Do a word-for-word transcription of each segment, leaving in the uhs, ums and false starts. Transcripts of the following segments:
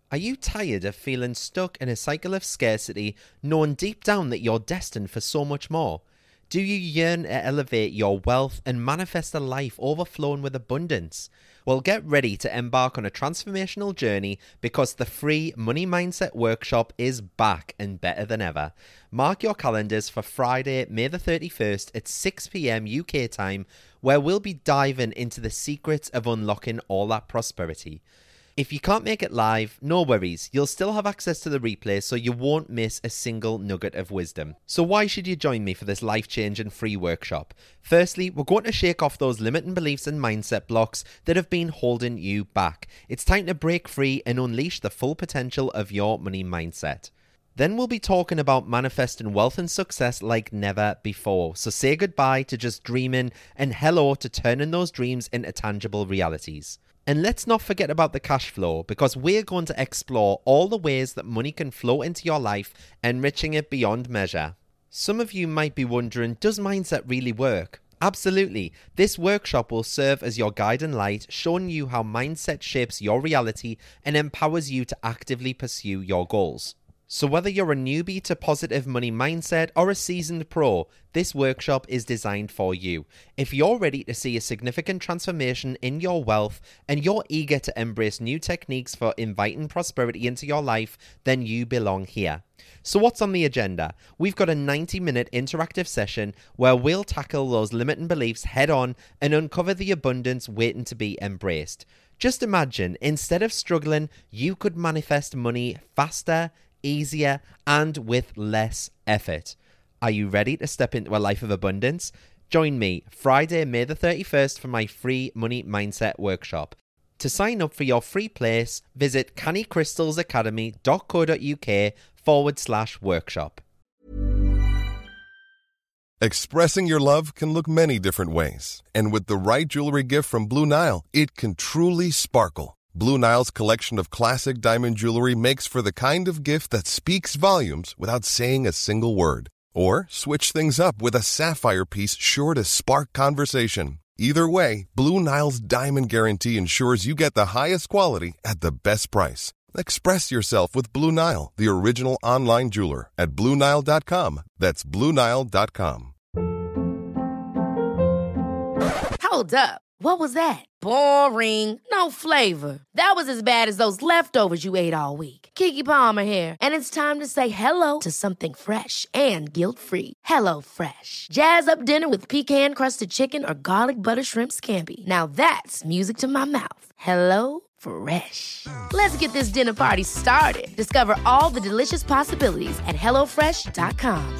Are you tired of feeling stuck in a cycle of scarcity, knowing deep down that you're destined for so much more? Do you yearn to elevate your wealth and manifest a life overflowing with abundance? Well, get ready to embark on a transformational journey because the free Money Mindset Workshop is back and better than ever. Mark your calendars for Friday, May the thirty-first at six p.m. U K time, where we'll be diving into the secrets of unlocking all that prosperity. If you can't make it live, no worries, you'll still have access to the replay so you won't miss a single nugget of wisdom. So why should you join me for this life-changing free workshop? Firstly, we're going to shake off those limiting beliefs and mindset blocks that have been holding you back. It's time to break free and unleash the full potential of your money mindset. Then we'll be talking about manifesting wealth and success like never before. So say goodbye to just dreaming and hello to turning those dreams into tangible realities. And let's not forget about the cash flow, because we're going to explore all the ways that money can flow into your life, enriching it beyond measure. Some of you might be wondering, does mindset really work? Absolutely. This workshop will serve as your guiding light, showing you how mindset shapes your reality and empowers you to actively pursue your goals. So whether you're a newbie to positive money mindset or a seasoned pro, this workshop is designed for you. If you're ready to see a significant transformation in your wealth and you're eager to embrace new techniques for inviting prosperity into your life, then you belong here. So what's on the agenda? We've got a ninety minute interactive session where we'll tackle those limiting beliefs head on and uncover the abundance waiting to be embraced. Just imagine, instead of struggling, you could manifest money faster, easier, and with less effort. Are you ready to step into a life of abundance? Join me Friday, May the thirty-first for my free Money Mindset Workshop. To sign up for your free place, visit cannycrystalsacademy.co.uk forward slash workshop. Expressing your love can look many different ways, and with the right jewelry gift from Blue Nile, it can truly sparkle. Blue Nile's collection of classic diamond jewelry makes for the kind of gift that speaks volumes without saying a single word. Or switch things up with a sapphire piece sure to spark conversation. Either way, Blue Nile's Diamond Guarantee ensures you get the highest quality at the best price. Express yourself with Blue Nile, the original online jeweler, at Blue Nile dot com. That's Blue Nile dot com. Hold up. What was that? Boring. No flavor. That was as bad as those leftovers you ate all week. Keke Palmer here. And it's time to say hello to something fresh and guilt-free. Hello Fresh. Jazz up dinner with pecan-crusted chicken or garlic butter shrimp scampi. Now that's music to my mouth. Hello Fresh. Let's get this dinner party started. Discover all the delicious possibilities at hello fresh dot com.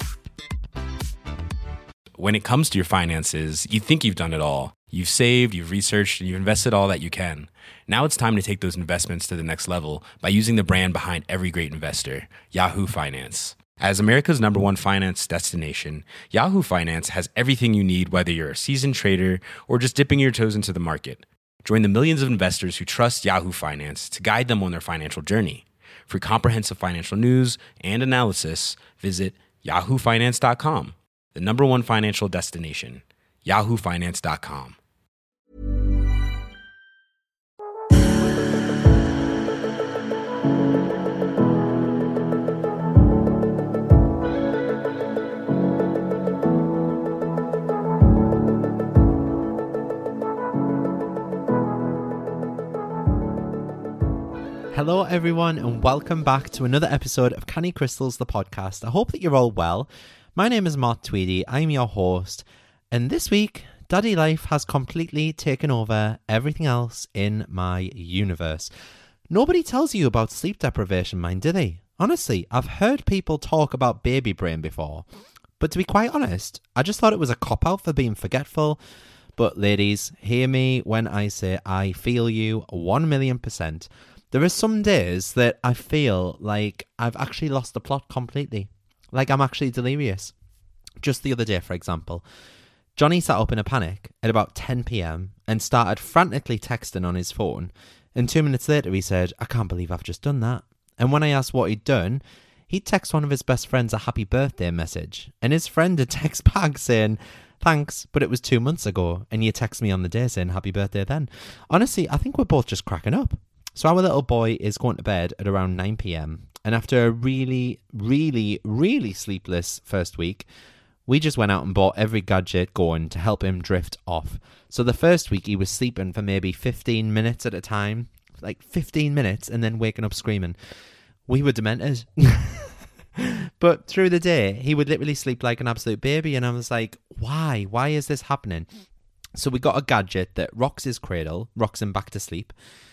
When it comes to your finances, you think you've done it all. You've saved, you've researched, and you've invested all that you can. Now it's time to take those investments to the next level by using the brand behind every great investor, Yahoo Finance. As America's number one finance destination, Yahoo Finance has everything you need, whether you're a seasoned trader or just dipping your toes into the market. Join the millions of investors who trust Yahoo Finance to guide them on their financial journey. For comprehensive financial news and analysis, visit yahoo finance dot com, the number one financial destination, yahoo finance dot com. Hello everyone and welcome back to another episode of Canny Crystals, the podcast. I hope that you're all well. My name is Mark Tweedy, I'm your host, and this week, Daddy Life has completely taken over everything else in my universe. Nobody tells you about sleep deprivation, mind, do they? Honestly, I've heard people talk about baby brain before, but to be quite honest, I just thought it was a cop-out for being forgetful. But ladies, hear me when I say I feel you one million percent. There are some days that I feel like I've actually lost the plot completely. Like I'm actually delirious. Just the other day, for example, Johnny sat up in a panic at about ten p.m. and started frantically texting on his phone. And two minutes later he said, I can't believe I've just done that. And when I asked what he'd done, he'd text one of his best friends a happy birthday message. And his friend had text back saying, thanks, but it was two months ago. And you text me on the day saying happy birthday then. Honestly, I think we're both just cracking up. So our little boy is going to bed at around nine p.m. And after a really, really, really sleepless first week, we just went out and bought every gadget going to help him drift off. So the first week he was sleeping for maybe fifteen minutes at a time, like fifteen minutes, and then waking up screaming. We were demented. But through the day, he would literally sleep like an absolute baby. And I was like, why? Why is this happening? So we got a gadget that rocks his cradle, rocks him back to sleep.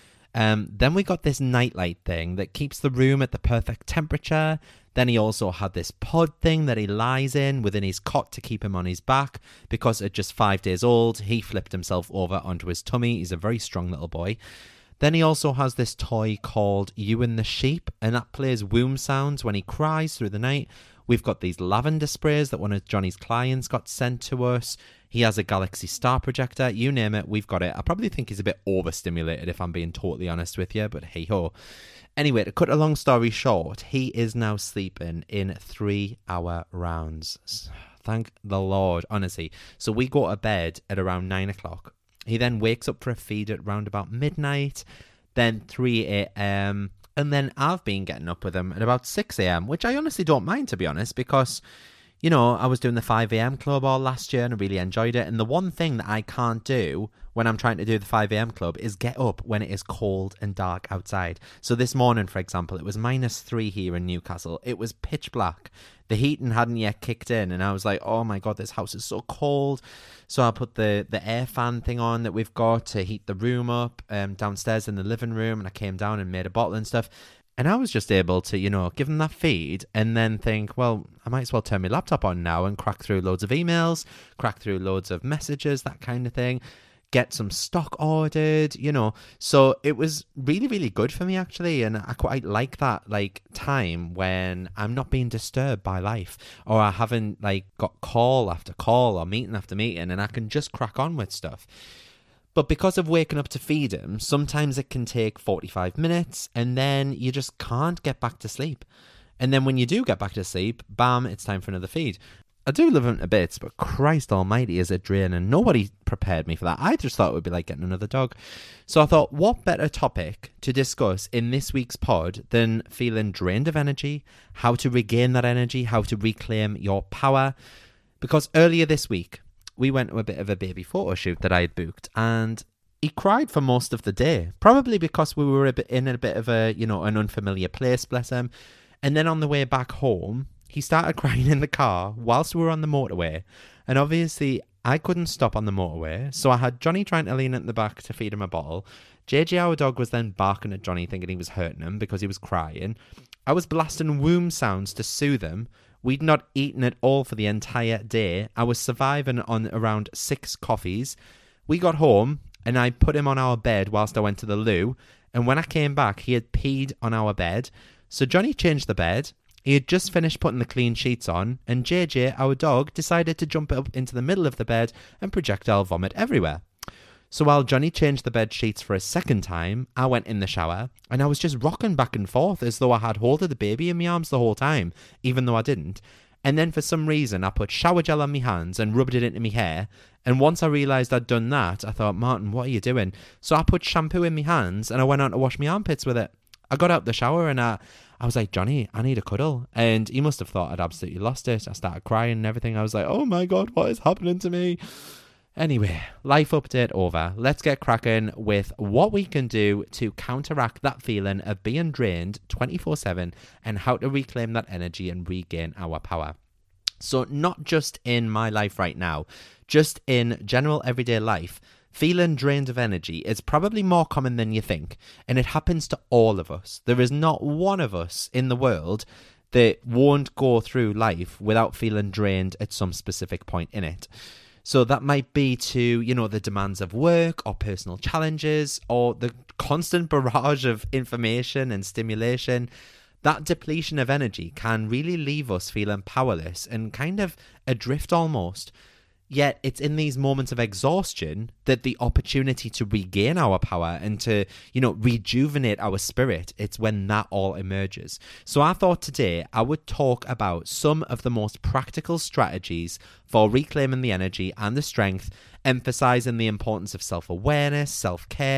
Um, then we got this nightlight thing that keeps the room at the perfect temperature. Then he also had this pod thing that he lies in within his cot to keep him on his back, because at just five days old, he flipped himself over onto his tummy. He's a very strong little boy. Then he also has this toy called Ewan the Sheep, and that plays womb sounds when he cries through the night. We've got these lavender sprays that one of Johnny's clients got sent to us. He has a Galaxy Star projector. You name it, we've got it. I probably think he's a bit overstimulated, if I'm being totally honest with you, but hey-ho. Anyway, to cut a long story short, he is now sleeping in three-hour rounds. Thank the Lord, honestly. So we go to bed at around nine o'clock. He then wakes up for a feed at around about midnight, then three a.m., and then I've been getting up with him at about six a.m., which I honestly don't mind, to be honest, because, you know, I was doing the five a.m. club all last year and I really enjoyed it. And the one thing that I can't do when I'm trying to do the five a.m. club is get up when it is cold and dark outside. So this morning, for example, it was minus three here in Newcastle. It was pitch black. The heating hadn't yet kicked in, and I was like, oh my God, this house is so cold. So I put the, the air fan thing on that we've got to heat the room up um, downstairs in the living room, and I came down and made a bottle and stuff. And I was just able to, you know, give them that feed and then think, well, I might as well turn my laptop on now and crack through loads of emails, crack through loads of messages, that kind of thing. Get some stock ordered, you know. So it was really, really good for me, actually. And I quite like that, like, time when I'm not being disturbed by life, or I haven't, like, got call after call or meeting after meeting, and I can just crack on with stuff. But because of waking up to feed him, sometimes it can take forty-five minutes, and then you just can't get back to sleep. And then when you do get back to sleep, bam, it's time for another feed. I do love him to bits, but Christ almighty, is it draining. Nobody prepared me for that. I just thought it would be like getting another dog. So I thought, what better topic to discuss in this week's pod than feeling drained of energy, how to regain that energy, how to reclaim your power. Because earlier this week, we went to a bit of a baby photo shoot that I had booked, and he cried for most of the day, probably because we were a bit in a bit of a, you know, an unfamiliar place, bless him. And then on the way back home, he started crying in the car whilst we were on the motorway. And obviously, I couldn't stop on the motorway, so I had Johnny trying to lean at the back to feed him a bottle. J J, our dog, was then barking at Johnny, thinking he was hurting him because he was crying. I was blasting womb sounds to soothe him. We'd not eaten at all for the entire day. I was surviving on around six coffees. We got home, and I put him on our bed whilst I went to the loo. And when I came back, he had peed on our bed. So Johnny changed the bed. He had just finished putting the clean sheets on, and J J, our dog, decided to jump up into the middle of the bed and projectile vomit everywhere. So while Johnny changed the bed sheets for a second time, I went in the shower, and I was just rocking back and forth as though I had hold of the baby in my arms the whole time, even though I didn't. And then for some reason, I put shower gel on my hands and rubbed it into my hair. And once I realised I'd done that, I thought, Martin, what are you doing? So I put shampoo in my hands, and I went on to wash my armpits with it. I got out the shower, and I... I was like, Johnny, I need a cuddle. And he must have thought I'd absolutely lost it. I started crying and everything. I was like, oh my God, what is happening to me? Anyway, life update over. Let's get cracking with what we can do to counteract that feeling of being drained twenty-four seven and how to reclaim that energy and regain our power. So not just in my life right now, just in general everyday life, feeling drained of energy is probably more common than you think, and it happens to all of us. There is not one of us in the world that won't go through life without feeling drained at some specific point in it. So that might be to, you know, the demands of work or personal challenges or the constant barrage of information and stimulation. That depletion of energy can really leave us feeling powerless and kind of adrift almost. Yet it's in these moments of exhaustion that the opportunity to regain our power and to, you know, rejuvenate our spirit, it's when that all emerges. So I thought today I would talk about some of the most practical strategies for reclaiming the energy and the strength, emphasizing the importance of self-awareness, self-care,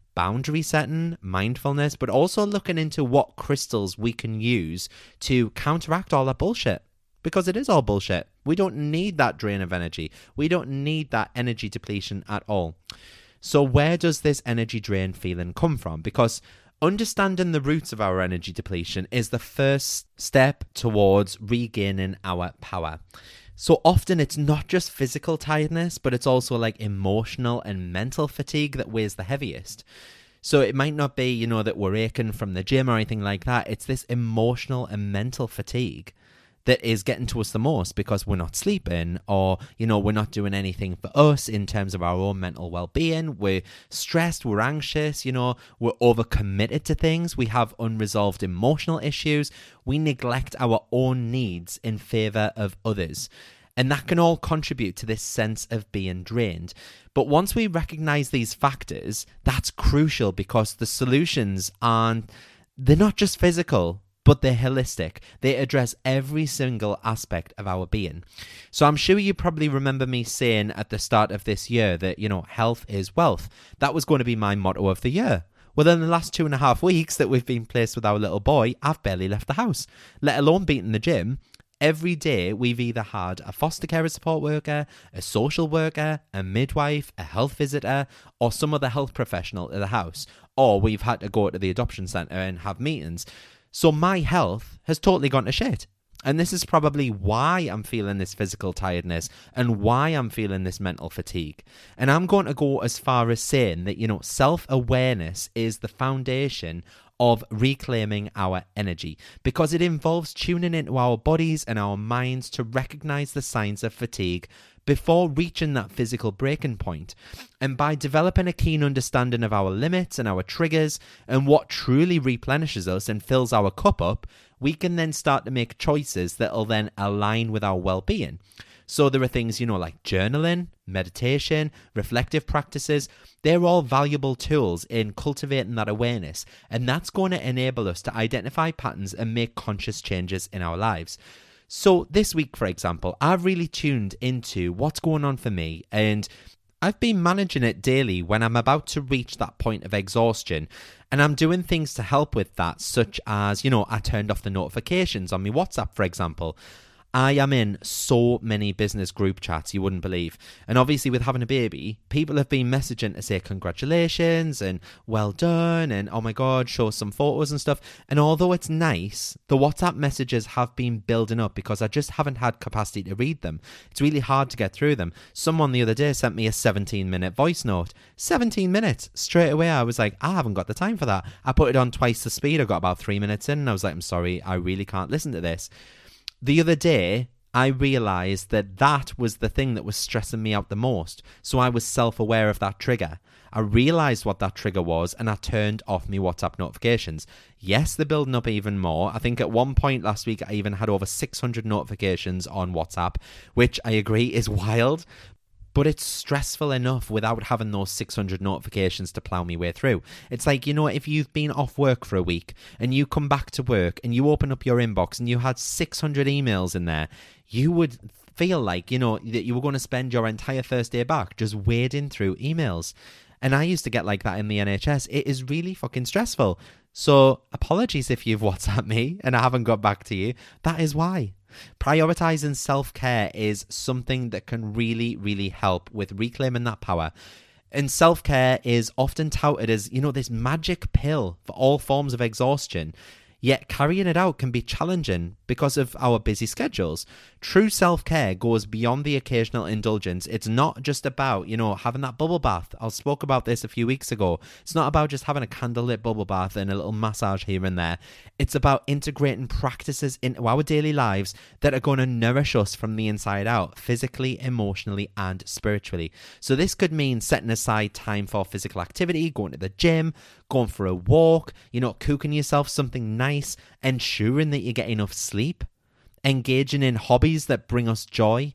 boundary setting, mindfulness, but also looking into what crystals we can use to counteract all that bullshit. Because it is all bullshit. We don't need that drain of energy. We don't need that energy depletion at all. So where does this energy drain feeling come from? Because understanding the roots of our energy depletion is the first step towards regaining our power. So often it's not just physical tiredness, but it's also like emotional and mental fatigue that weighs the heaviest. So it might not be, you know, that we're aching from the gym or anything like that. It's this emotional and mental fatigue that is getting to us the most because we're not sleeping, or, you know, we're not doing anything for us in terms of our own mental well-being. We're stressed, we're anxious, you know, we're overcommitted to things. We have unresolved emotional issues. We neglect our own needs in favor of others. And that can all contribute to this sense of being drained. But once we recognize these factors, that's crucial because the solutions aren't, they're not just physical, but they're holistic. They address every single aspect of our being. So I'm sure you probably remember me saying at the start of this year that, you know, health is wealth. That was going to be my motto of the year. Well, in the last two and a half weeks that we've been placed with our little boy, I've barely left the house, let alone been in the gym. Every day we've either had a foster care support worker, a social worker, a midwife, a health visitor, or some other health professional at the house, or we've had to go to the adoption centre and have meetings. So my health has totally gone to shit. And this is probably why I'm feeling this physical tiredness and why I'm feeling this mental fatigue. And I'm going to go as far as saying that, you know, self-awareness is the foundation of reclaiming our energy, because it involves tuning into our bodies and our minds to recognize the signs of fatigue before reaching that physical breaking point. And by developing a keen understanding of our limits and our triggers and what truly replenishes us and fills our cup up, we can then start to make choices that will then align with our well-being. So there are things, you know, like journaling, meditation, reflective practices. They're all valuable tools in cultivating that awareness. And that's going to enable us to identify patterns and make conscious changes in our lives. So this week, for example, I've really tuned into what's going on for me, and I've been managing it daily when I'm about to reach that point of exhaustion. And I'm doing things to help with that, such as, you know, I turned off the notifications on my WhatsApp, for example. I am in so many business group chats you wouldn't believe. And obviously with having a baby, people have been messaging to say congratulations and well done and oh my God, show some photos and stuff. And although it's nice, the WhatsApp messages have been building up because I just haven't had capacity to read them. It's really hard to get through them. Someone the other day sent me a seventeen minute voice note. seventeen minutes. Straight away I was like, I haven't got the time for that. I put it on twice the speed. I got about three minutes in and I was like, I'm sorry, I really can't listen to this. The other day, I realised that that was the thing that was stressing me out the most. So I was self-aware of that trigger. I realised what that trigger was and I turned off my WhatsApp notifications. Yes, they're building up even more. I think at one point last week, I even had over six hundred notifications on WhatsApp, which I agree is wild. But it's stressful enough without having those six hundred notifications to plow me way through. It's like, you know, if you've been off work for a week and you come back to work and you open up your inbox and you had six hundred emails in there, you would feel like, you know, that you were going to spend your entire first day back just wading through emails. And I used to get like that in the N H S. It is really fucking stressful. So apologies if you've WhatsApped me and I haven't got back to you. That is why. Prioritizing self-care is something that can really, really help with reclaiming that power. And self-care is often touted as, you know, this magic pill for all forms of exhaustion. Yet carrying it out can be challenging because of our busy schedules. True self-care goes beyond the occasional indulgence. It's not just about, you know, having that bubble bath. I spoke about this a few weeks ago. It's not about just having a candlelit bubble bath and a little massage here and there. It's about integrating practices into our daily lives that are going to nourish us from the inside out, physically, emotionally, and spiritually. So this could mean setting aside time for physical activity, going to the gym, going for a walk, you know, cooking yourself something nice, ensuring that you get enough sleep, engaging in hobbies that bring us joy.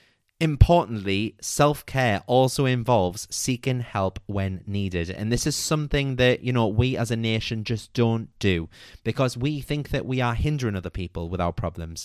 Importantly, self-care also involves seeking help when needed. And this is something that, you know, we as a nation just don't do because we think that we are hindering other people with our problems.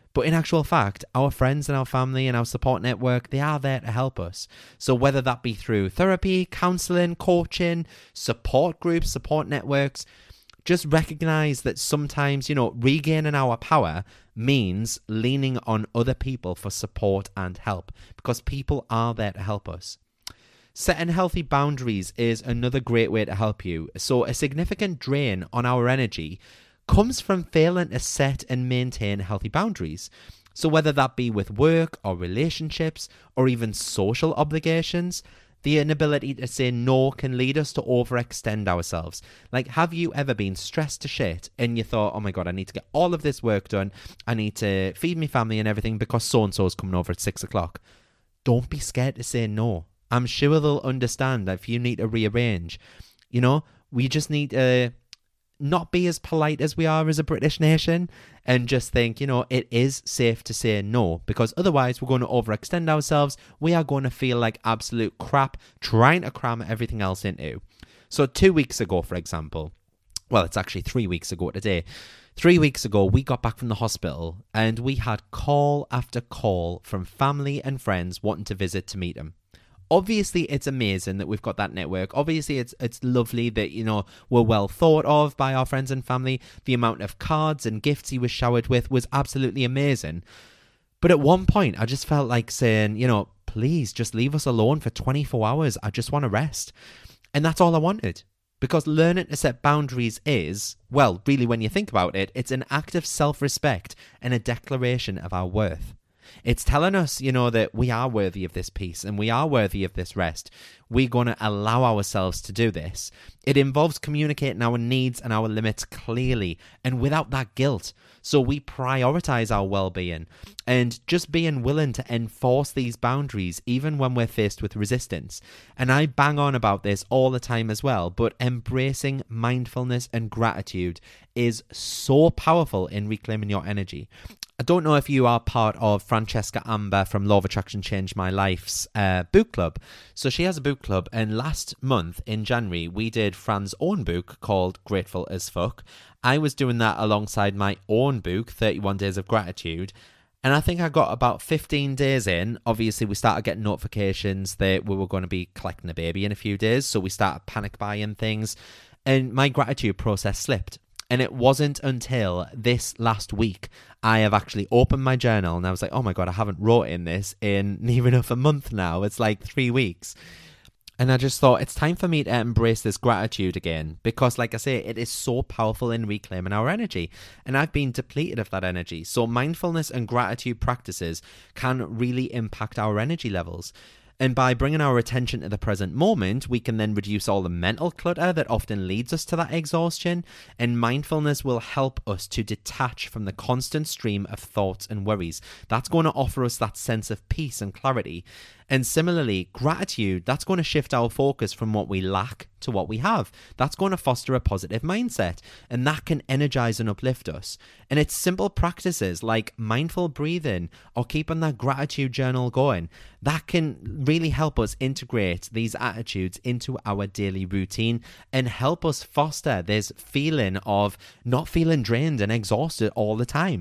But in actual fact, our friends and our family and our support network, they are there to help us. So whether that be through therapy, counseling, coaching, support groups, support networks, just recognize that sometimes, you know, regaining our power means leaning on other people for support and help, because people are there to help us. Setting healthy boundaries is another great way to help you. So a significant drain on our energy comes from failing to set and maintain healthy boundaries. So whether that be with work or relationships or even social obligations, the inability to say no can lead us to overextend ourselves. Like, have you ever been stressed to shit and you thought, oh my God, I need to get all of this work done. I need to feed my family and everything because so-and-so is coming over at six o'clock. Don't be scared to say no. I'm sure they'll understand if you need to rearrange. You know, we just need to not be as polite as we are as a British nation and just think, you know, it is safe to say no, because otherwise we're going to overextend ourselves. We are going to feel like absolute crap trying to cram everything else into. So two weeks ago, for example, well, it's actually three weeks ago today. Three weeks ago, we got back from the hospital and we had call after call from family and friends wanting to visit to meet him. Obviously, it's amazing that we've got that network. Obviously, it's it's lovely that, you know, we're well thought of by our friends and family. The amount of cards and gifts he was showered with was absolutely amazing. But at one point, I just felt like saying, you know, please just leave us alone for twenty-four hours. I just want to rest. And that's all I wanted. Because learning to set boundaries is, well, really, when you think about it, it's an act of self-respect and a declaration of our worth. It's telling us, you know, that we are worthy of this peace and we are worthy of this rest. We're going to allow ourselves to do this. It involves communicating our needs and our limits clearly and without that guilt. So we prioritize our well-being and just being willing to enforce these boundaries even when we're faced with resistance. And I bang on about this all the time as well, but embracing mindfulness and gratitude is so powerful in reclaiming your energy. I don't know if you are part of Francesca Amber from Law of Attraction Change My Life's uh, book club. So she has a book club, and last month in January, we did Fran's own book called Grateful as Fuck. I was doing that alongside my own book, thirty-one Days of Gratitude. And I think I got about fifteen days in. Obviously, we started getting notifications that we were going to be collecting a baby in a few days. So we started panic buying things. And my gratitude process slipped. And it wasn't until this last week I have actually opened my journal and I was like, oh my God, I haven't wrote in this in near enough a month now. It's like three weeks. And I just thought it's time for me to embrace this gratitude again because, like I say, it is so powerful in reclaiming our energy. And I've been depleted of that energy. So mindfulness and gratitude practices can really impact our energy levels. And by bringing our attention to the present moment, we can then reduce all the mental clutter that often leads us to that exhaustion. And mindfulness will help us to detach from the constant stream of thoughts and worries. That's going to offer us that sense of peace and clarity. And similarly, gratitude, that's going to shift our focus from what we lack to what we have. That's going to foster a positive mindset, and that can energize and uplift us. And it's simple practices like mindful breathing or keeping that gratitude journal going. That can really help us integrate these attitudes into our daily routine and help us foster this feeling of not feeling drained and exhausted all the time.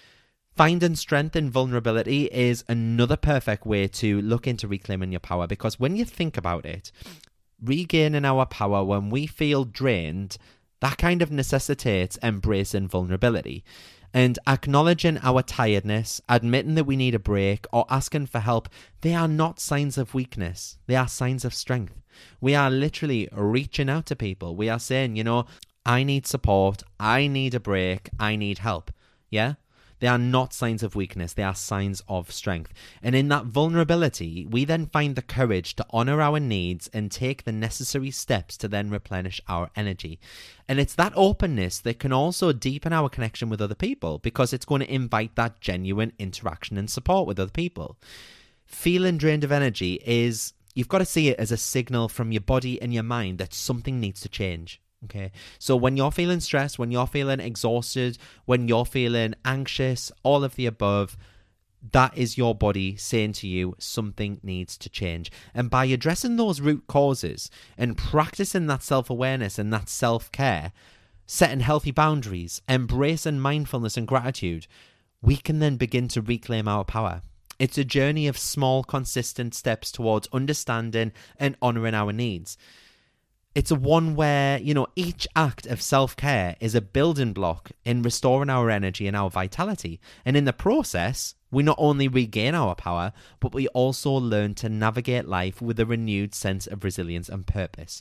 Finding strength in vulnerability is another perfect way to look into reclaiming your power, because when you think about it, regaining our power when we feel drained, that kind of necessitates embracing vulnerability. And acknowledging our tiredness, admitting that we need a break, or asking for help, they are not signs of weakness. They are signs of strength. We are literally reaching out to people. We are saying, you know, I need support, I need a break, I need help. Yeah? They are not signs of weakness. They are signs of strength. And in that vulnerability, we then find the courage to honor our needs and take the necessary steps to then replenish our energy. And it's that openness that can also deepen our connection with other people, because it's going to invite that genuine interaction and support with other people. Feeling drained of energy is, you've got to see it as a signal from your body and your mind that something needs to change. Okay, so when you're feeling stressed, when you're feeling exhausted, when you're feeling anxious, all of the above, that is your body saying to you something needs to change. And by addressing those root causes and practicing that self-awareness and that self-care, setting healthy boundaries, embracing mindfulness and gratitude, we can then begin to reclaim our power. It's a journey of small, consistent steps towards understanding and honoring our needs. It's a one where, you know, each act of self-care is a building block in restoring our energy and our vitality. And in the process, we not only regain our power, but we also learn to navigate life with a renewed sense of resilience and purpose.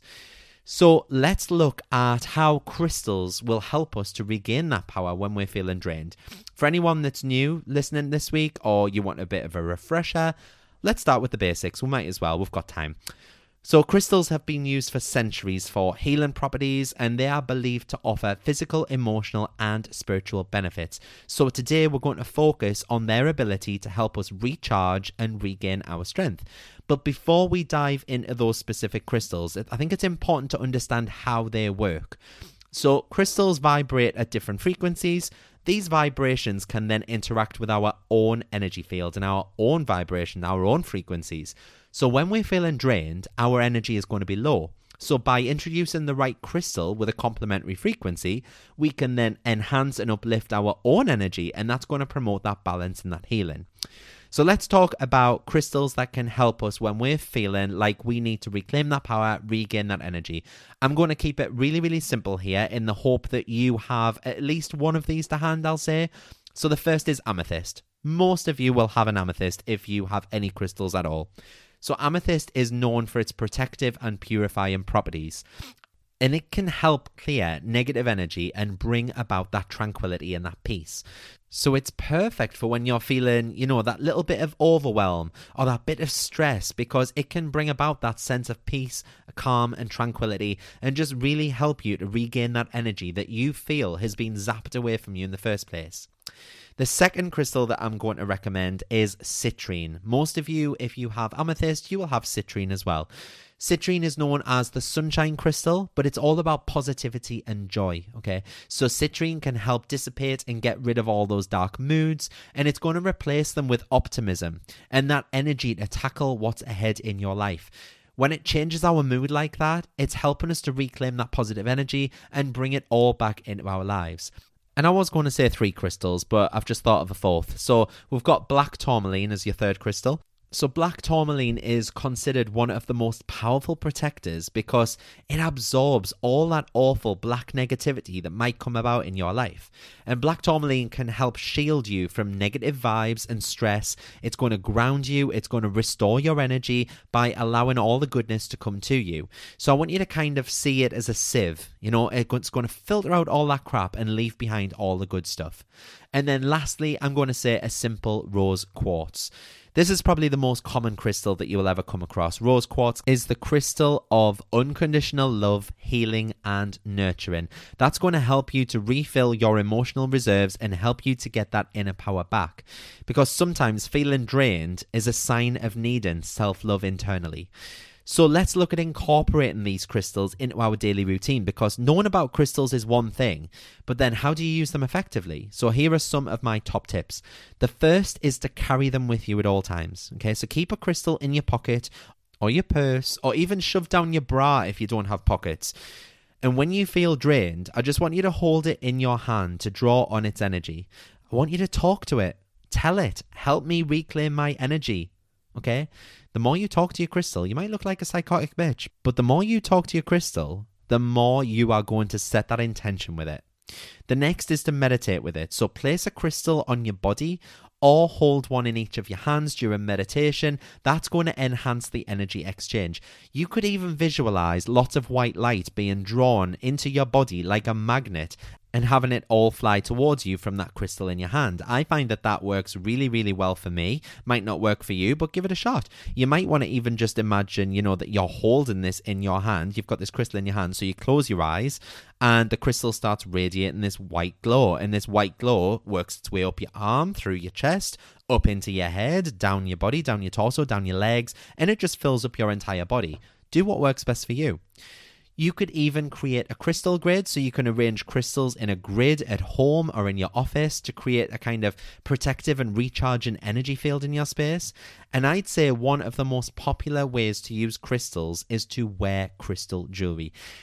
So let's look at how crystals will help us to regain that power when we're feeling drained. For anyone that's new listening this week, or you want a bit of a refresher, let's start with the basics. We might as well, we've got time. So crystals have been used for centuries for healing properties, and they are believed to offer physical, emotional, and spiritual benefits. So today we're going to focus on their ability to help us recharge and regain our strength. But before we dive into those specific crystals, I think it's important to understand how they work. So crystals vibrate at different frequencies. These vibrations can then interact with our own energy field and our own vibration, our own frequencies. So when we're feeling drained, our energy is going to be low. So by introducing the right crystal with a complementary frequency, we can then enhance and uplift our own energy, and that's going to promote that balance and that healing. So let's talk about crystals that can help us when we're feeling like we need to reclaim that power, regain that energy. I'm going to keep it really, really simple here in the hope that you have at least one of these to hand, I'll say. So the first is amethyst. Most of you will have an amethyst if you have any crystals at all. So amethyst is known for its protective and purifying properties, and it can help clear negative energy and bring about that tranquility and that peace. So it's perfect for when you're feeling, you know, that little bit of overwhelm or that bit of stress, because it can bring about that sense of peace, calm and tranquility, and just really help you to regain that energy that you feel has been zapped away from you in the first place. The second crystal that I'm going to recommend is citrine. Most of you, if you have amethyst, you will have citrine as well. Citrine is known as the sunshine crystal, but it's all about positivity and joy, okay? So citrine can help dissipate and get rid of all those dark moods, and it's going to replace them with optimism and that energy to tackle what's ahead in your life. When it changes our mood like that, it's helping us to reclaim that positive energy and bring it all back into our lives. And I was going to say three crystals, but I've just thought of a fourth. So we've got black tourmaline as your third crystal. So black tourmaline is considered one of the most powerful protectors because it absorbs all that awful black negativity that might come about in your life. And black tourmaline can help shield you from negative vibes and stress. It's going to ground you. It's going to restore your energy by allowing all the goodness to come to you. So I want you to kind of see it as a sieve. You know, it's going to filter out all that crap and leave behind all the good stuff. And then lastly, I'm going to say a simple rose quartz. This is probably the most common crystal that you will ever come across. Rose quartz is the crystal of unconditional love, healing, and nurturing. That's going to help you to refill your emotional reserves and help you to get that inner power back. Because sometimes feeling drained is a sign of needing self-love internally. So let's look at incorporating these crystals into our daily routine, because knowing about crystals is one thing, but then how do you use them effectively? So here are some of my top tips. The first is to carry them with you at all times. Okay, so keep a crystal in your pocket or your purse, or even shove down your bra if you don't have pockets. And when you feel drained, I just want you to hold it in your hand to draw on its energy. I want you to talk to it. Tell it, help me reclaim my energy. Okay? The more you talk to your crystal, you might look like a psychotic bitch, but the more you talk to your crystal, the more you are going to set that intention with it. The next is to meditate with it. So place a crystal on your body or hold one in each of your hands during meditation. That's going to enhance the energy exchange. You could even visualize lots of white light being drawn into your body like a magnet and having it all fly towards you from that crystal in your hand. I find that that works really, really well for me. Might not work for you, but give it a shot. You might want to even just imagine, you know, that you're holding this in your hand. You've got this crystal in your hand, so you close your eyes and the crystal starts radiating this white glow. And this white glow works its way up your arm, through your chest, up into your head, down your body, down your torso, down your legs, and it just fills up your entire body. Do what works best for you. You could even create a crystal grid, so you can arrange crystals in a grid at home or in your office to create a kind of protective and recharging energy field in your space. And I'd say one of the most popular ways to use crystals is to wear crystal jewelry.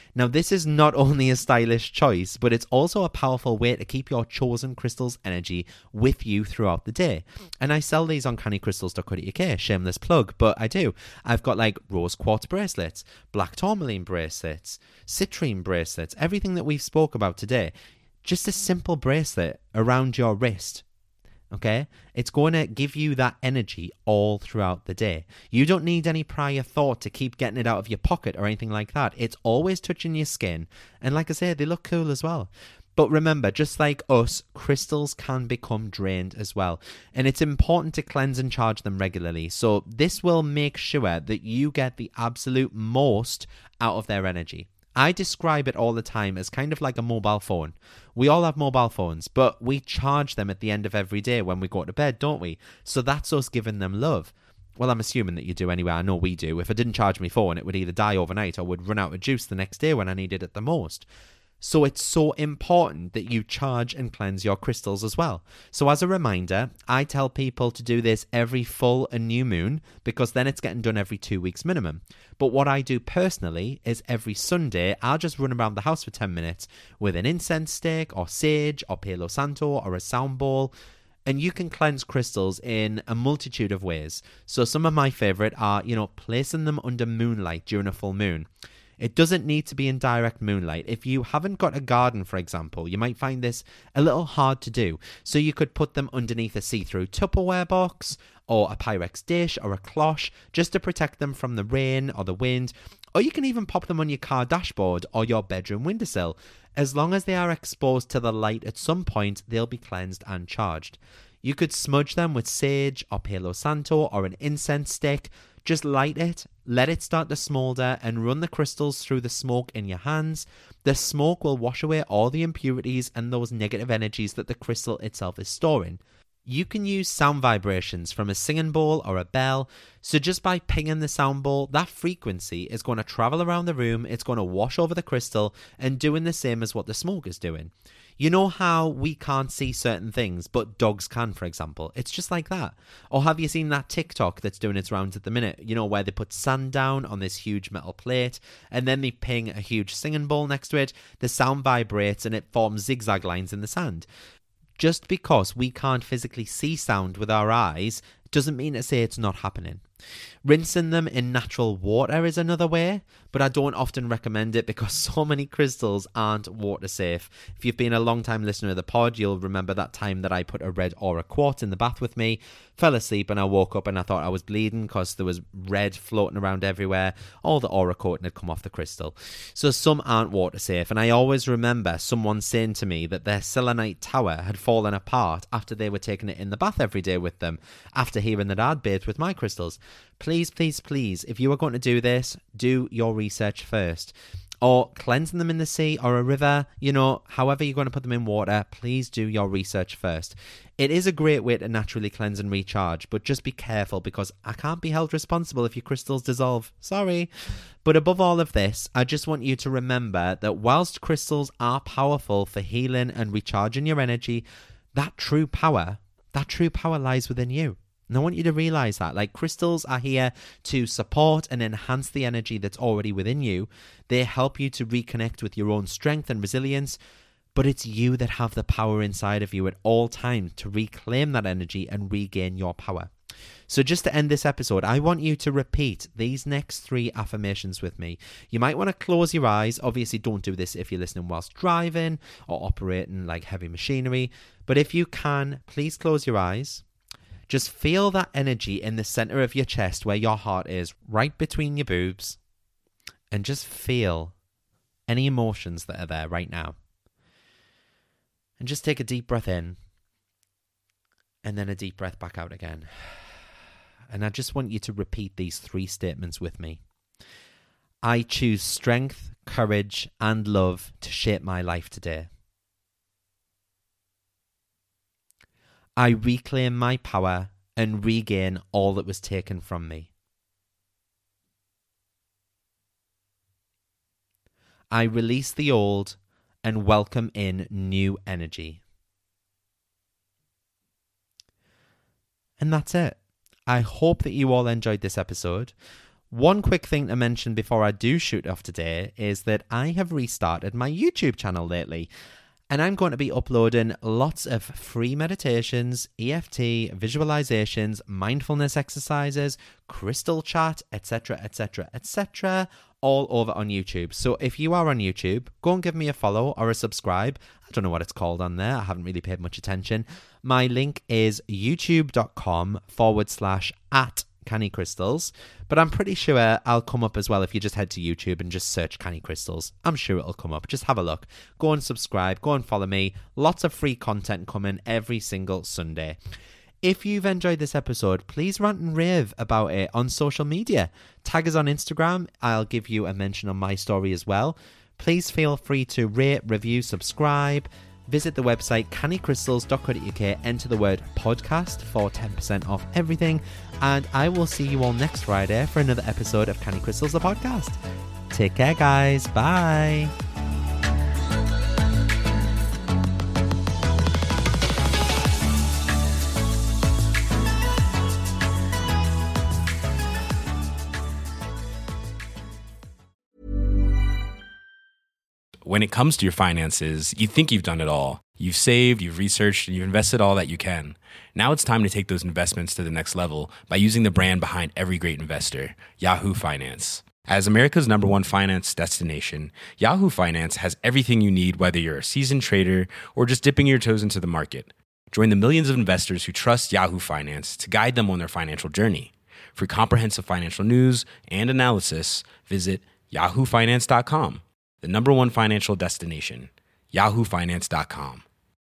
Now, this is not only a stylish choice, but it's also a powerful way to keep your chosen crystal's energy with you throughout the day. And I sell these on canny crystals dot co dot U K, shameless plug, but I do. I've got like rose quartz bracelets, black tourmaline bracelets, citrine bracelets, everything that we've spoke about today. Just a simple bracelet around your wrist. Okay, it's going to give you that energy all throughout the day. You don't need any prior thought to keep getting it out of your pocket or anything like that. It's always touching your skin. And like I said, they look cool as well. But remember, just like us, crystals can become drained as well. And it's important to cleanse and charge them regularly. So this will make sure that you get the absolute most out of their energy. I describe it all the time as kind of like a mobile phone. We all have mobile phones, but we charge them at the end of every day when we go to bed, don't we? So that's us giving them love. Well, I'm assuming that you do anyway. I know we do. If I didn't charge my phone, it would either die overnight or would run out of juice the next day when I needed it the most. So it's so important that you charge and cleanse your crystals as well. So as a reminder, I tell people to do this every full and new moon because then it's getting done every two weeks minimum. But what I do personally is every Sunday, I'll just run around the house for ten minutes with an incense stick or sage or Palo Santo or a sound bowl. And you can cleanse crystals in a multitude of ways. So some of my favorite are, you know, placing them under moonlight during a full moon. It doesn't need to be in direct moonlight. If you haven't got a garden, for example, you might find this a little hard to do. So you could put them underneath a see-through Tupperware box or a Pyrex dish or a cloche just to protect them from the rain or the wind. Or you can even pop them on your car dashboard or your bedroom windowsill. As long as they are exposed to the light at some point, they'll be cleansed and charged. You could smudge them with sage or Palo Santo or an incense stick. Just light it, let it start to smolder, and run the crystals through the smoke in your hands. The smoke will wash away all the impurities and those negative energies that the crystal itself is storing. You can use sound vibrations from a singing bowl or a bell. So just by pinging the sound bowl, that frequency is going to travel around the room, it's going to wash over the crystal and doing the same as what the smoke is doing. You know how we can't see certain things, but dogs can, for example? It's just like that. Or have you seen that TikTok that's doing its rounds at the minute? You know, where they put sand down on this huge metal plate, and then they ping a huge singing bowl next to it. The sound vibrates, and it forms zigzag lines in the sand. Just because we can't physically see sound with our eyes doesn't mean to say it's not happening. Rinsing them in natural water is another way, but I don't often recommend it because so many crystals aren't water safe. If you've been a long time listener of the pod, you'll remember that time that I put a red aura quartz in the bath with me, fell asleep, and I woke up and I thought I was bleeding because there was red floating around everywhere. All the aura coating had come off the crystal. So some aren't water safe, and I always remember someone saying to me that their selenite tower had fallen apart after they were taking it in the bath every day with them, after hearing that I'd bathed with my crystals. Please, please, please, if you are going to do this, do your research first. Or cleansing them in the sea or a river, you know, however you're going to put them in water, please do your research first. It is a great way to naturally cleanse and recharge, but just be careful because I can't be held responsible if your crystals dissolve. Sorry. But above all of this, I just want you to remember that whilst crystals are powerful for healing and recharging your energy, that true power, that true power lies within you. And I want you to realize that, like, crystals are here to support and enhance the energy that's already within you. They help you to reconnect with your own strength and resilience, but it's you that have the power inside of you at all times to reclaim that energy and regain your power. So just to end this episode, I want you to repeat these next three affirmations with me. You might want to close your eyes. Obviously, don't do this if you're listening whilst driving or operating like heavy machinery. But if you can, please close your eyes. Just feel that energy in the center of your chest where your heart is, right between your boobs. And just feel any emotions that are there right now. And just take a deep breath in. And then a deep breath back out again. And I just want you to repeat these three statements with me. I choose strength, courage, and love to shape my life today. I reclaim my power and regain all that was taken from me. I release the old and welcome in new energy. And that's it. I hope that you all enjoyed this episode. One quick thing to mention before I do shoot off today is that I have restarted my YouTube channel lately. And I'm going to be uploading lots of free meditations, E F T, visualizations, mindfulness exercises, crystal chat, et cetera, et cetera, et cetera, all over on YouTube. So if you are on YouTube, go and give me a follow or a subscribe. I don't know what it's called on there. I haven't really paid much attention. My link is youtube.com forward slash at Canny Crystals, but I'm pretty sure I'll come up as well if you just head to YouTube and just search Canny Crystals. I'm sure it'll come up. Just have a look. Go and subscribe. Go and follow me. Lots of free content coming every single Sunday. If you've enjoyed this episode, please rant and rave about it on social media. Tag us on Instagram. I'll give you a mention on my story as well. Please feel free to rate, review, subscribe. Visit the website canny crystals dot co dot uk, enter the word podcast for ten percent off everything, and I will see you all next Friday for another episode of Canny Crystals, the podcast. Take care, guys. Bye. When it comes to your finances, you think you've done it all. You've saved, you've researched, and you've invested all that you can. Now it's time to take those investments to the next level by using the brand behind every great investor, Yahoo Finance. As America's number one finance destination, Yahoo Finance has everything you need, whether you're a seasoned trader or just dipping your toes into the market. Join the millions of investors who trust Yahoo Finance to guide them on their financial journey. For comprehensive financial news and analysis, visit yahoo finance dot com. The number one financial destination, yahoo finance dot com.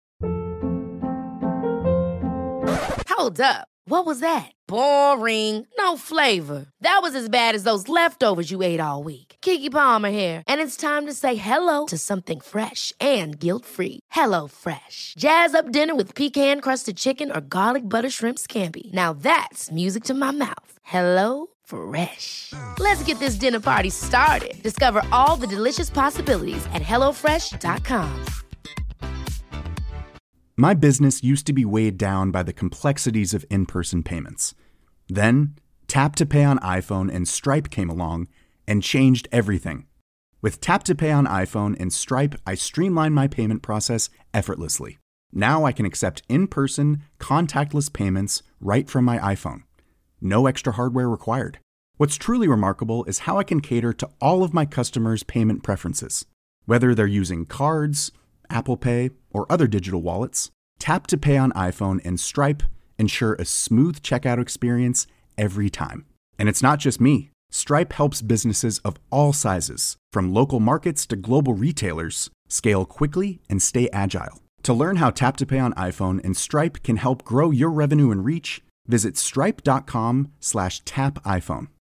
Hold up. What was that? Boring. No flavor. That was as bad as those leftovers you ate all week. Keke Palmer here, and it's time to say hello to something fresh and guilt-free. Hello Fresh. Jazz up dinner with pecan-crusted chicken or garlic butter shrimp scampi. Now that's music to my mouth. Hello Fresh. Let's get this dinner party started. Discover all the delicious possibilities at hello fresh dot com. My business used to be weighed down by the complexities of in-person payments. Then, Tap to Pay on iPhone and Stripe came along and changed everything. With Tap to Pay on iPhone and Stripe, I streamlined my payment process effortlessly. Now I can accept in-person, contactless payments right from my iPhone. No extra hardware required. What's truly remarkable is how I can cater to all of my customers' payment preferences. Whether they're using cards, Apple Pay, or other digital wallets, Tap to Pay on iPhone and Stripe ensure a smooth checkout experience every time. And it's not just me. Stripe helps businesses of all sizes, from local markets to global retailers, scale quickly and stay agile. To learn how Tap to Pay on iPhone and Stripe can help grow your revenue and reach, visit stripe dot com slash tap iPhone.